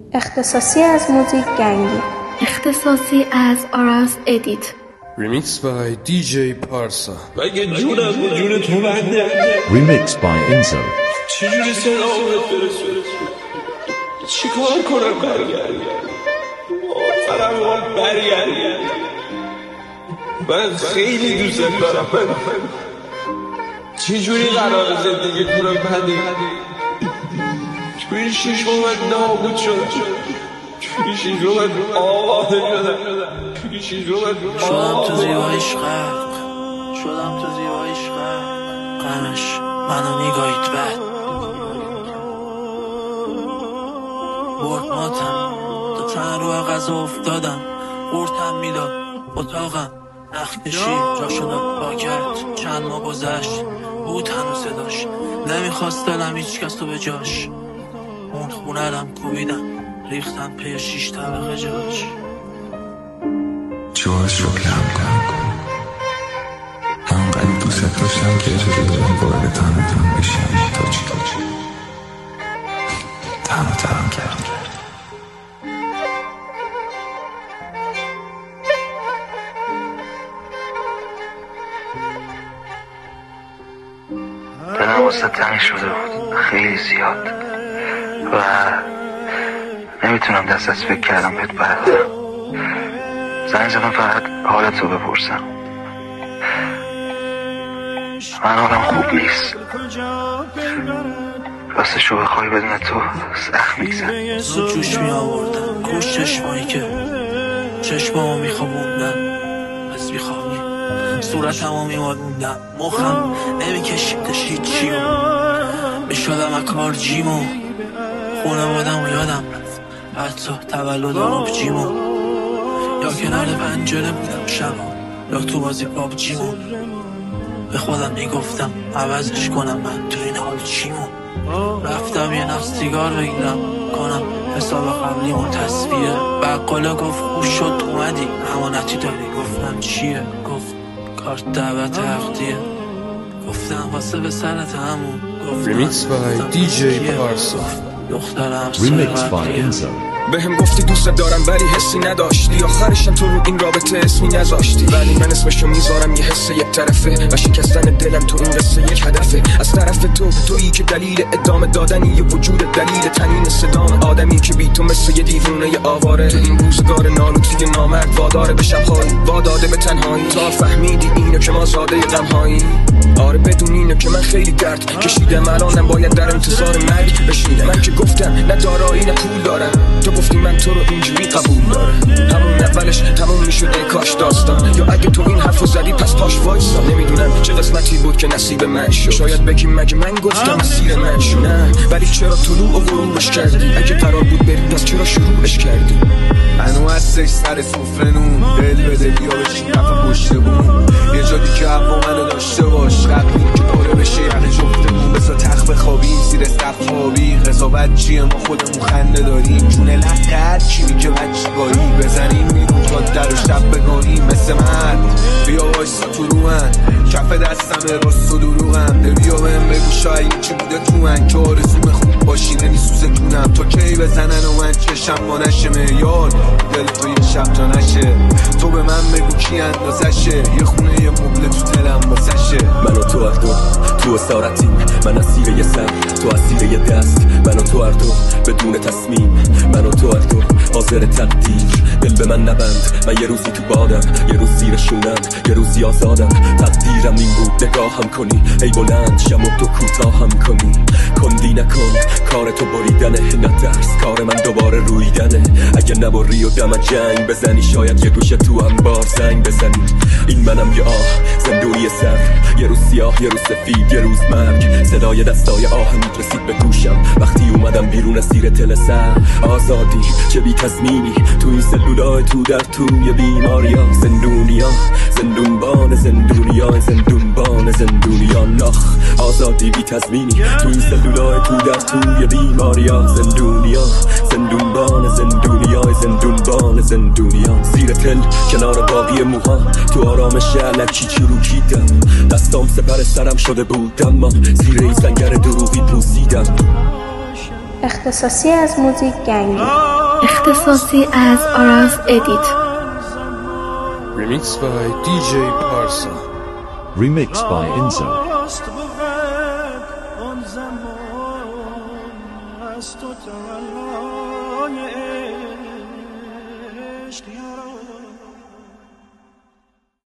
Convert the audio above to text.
اختصاصی از موزیک گنگی. اختصاصی از آراس ادیت. Remixed by DJ Parsa. مگه جونم به جون تو بنده. Remixed by Enzo. چجوری صدامت برسه؟ چی کار کنم برگردی؟ آفرم برگردی. من خیلی دوست دارم. چجوری قرار زندگی کنم بنده؟ چجوری شیش من نابود شدم؟ شدم تو زیبایش غرق، شدم تو زیبایش غرق، غمش منو میگاهید بد برد ماتم تا چند رو غذا افتادم، قورتم میداد اتاقم نخ کشید جاشو با کرد. چند ماه گذشت بود هنوز صداش، نمیخواست دلم هیچ کس رو به جاش. اون خونه رم کوبیدم ریختم پی 6 طبقه جاش. جاش رو کم کن، انقدر دوست داشتم که اجازه دارم وارد تنم بشم. تا چی تنم کردم. دلم واسه تنگ شده بود خیلی زیاد و نمیتونم دست از فکر کردم بهت بردارم. زنگ زدم فقط حالت رو بپرسم. من حالم خوب نیست، راستشو بخوای بدون تو سخت میگذر. زود جوش می آوردم کش چشمایی که چشمامو میخوابوندن از بیخوابی، صورتمو میمالوندم، مخم نمیکشیدش هیچیو، میشدم اکار جیمو، خونوادم یادم رفت حتی تولد آبجیمو. یا کنار پنجره بودم شبا یا تو بازی پابجیمو، به خودم میگفتم عوضش کنم من تو این حال چیمو. رفتم یه نفس سیگار بگیرم کنم حساب قبلیمو تصویه. بقاله گفت خوش شد اومدی امانتی داری، گفتم چیه؟ گفت کارت دعوت عقدیه. گفتم واسه به سرت همون. Remixed by DJ Parsa. دخترم Remixed by Enzo. بهم گفتی دوست دارم ولی حسی نداشتی، آخرشم تو رو این رابطه اسمی نذاشتی. ولی من اسمشو میذارم یه حس یک طرفه و شکستن دلم تو این قصه یک هدفه. از طرف تویی که دلیل ادامه دادنی یه وجود، دلیل تنین صدام آدمی که بی تو مثل یه دیوونه آواره. تو این روزگار نالوتی نامرد واداره به شبهایی، واداده به تنهایی. تا فهمیدی اینو که ما زاده غمهایی. آره بدون اینو که من خیلی درد کشیدم، الانم باید در انتظار مرگ بشینم. من که گفتم نه دارایی نه پول دارم، تو گفتی من تو رو اینجوری قبول دارم. همون اولش تموم میشد ای کاش داستان، یا اگه تو این حرفو زدی پس پاش وایسا. نمیدونم چه قسمتی بود که نصیب من شد، شاید بگی مگه من گفتم مسیر من شد. نه ولی چرا طلوع و غروبش کردی؟ اگه قرار بود بری پس چرا شروعش کردی؟ منو هستش سر سفره نون، دل بده بیا بشین کف پشت بون. یه جادی که هوا منو داشته باش، قبلی که پاره بشه یقه جفتمون. بسا تخت بخوابیم زیر سقف خوابی، قضاوت چیه ما خودمون خنده داریم. جونه لقت چی میگه بچگاهی، بزنیم بیرون تا در و شب بگاهیم. مثل من بیا وایسا تو رو من، کف دستم راست و دروغم. بیا بهم بگو شاید چی بوده تو من که آرزوم خوب باشی نمیسوزه کنم. تا کی بزنن و من چشم ما نشه معیار دل تو یه شب تا نشه. تو به من بگو کی اندازشه، یه خونه یه مبله تو دلم واسشه. من و تو هر دو تو اسارتیم، من اسیر یه سر تو اسیر یه دست. من و تو هر دو بدون تصمیم، من و تو هر دو حاضر تقدیر. دل به من نبند، من یه روزی تو بادم، یه روز زیر شونم، یه روزی آزادم. تقدیرم این بود نگاهم کنی، ای بلند شم و تو کوتاهم کنی. کندی نکن کار تو بریدنه، نه درس کار من دوباره رویدنه. اگه نبری و دم جنگ بزنی، شاید یه گوشه تو انبار زنگ بزنی. این منم یه آه زندونی سر، یه روز سیاه یه روز سفید یه روز مرگ. صدای دستای آهنت رسید به گوشم وقتی اومدم بیرون از زیر تل سر. آزادی چه بی تضمینی تو این سلولای تو در توی بیماریا. زندونیا زندونبان زندونیا، زندونبان زندونیان لاخ. آزادی بی تضمینی تو این سلولای تو در توی بیماریا. زندونیا زندونبان زندونیا، زندونبان زندونیان. زیر تل کنار باقی موهام تو آرامش علکی چروکیدم. دستام سپر سرم شده بود اما زیر این سنگر دروغی پوسیدم. اختصاصی از موزیک گنگی. اختصاصی از آراز ادیت. Remix by DJ Parsa. Remix by Enzo. آن زمان از تو تولد